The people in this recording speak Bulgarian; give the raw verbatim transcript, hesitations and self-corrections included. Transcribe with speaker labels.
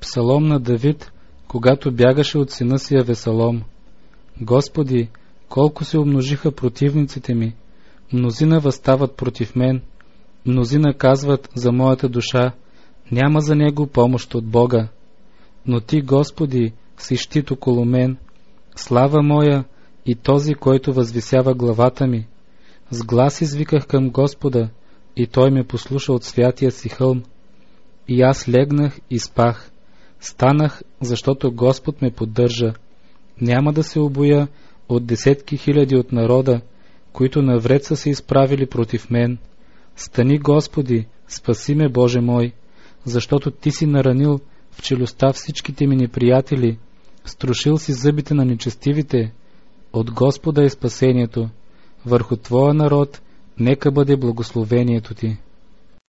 Speaker 1: Псалом на Давид, когато бягаше от сина си Авесалом. Господи, колко се умножиха противниците ми, мнозина въстават против мен, мнозина казват за моята душа, няма за него помощ от Бога. Но Ти, Господи, си щит около мен, слава моя и този, който възвисява главата ми. С глас извиках към Господа, и Той ме послуша от святия си хълм. И аз легнах и спах. Станах, защото Господ ме поддържа. Няма да се обоя от десетки хиляди от народа, които навред са се изправили против мен. Стани, Господи, спаси ме, Боже мой, защото Ти си наранил в челюстта всичките ми неприятели, струшил си зъбите на нечестивите. От Господа е спасението. Върху Твоя народ нека бъде благословението Ти.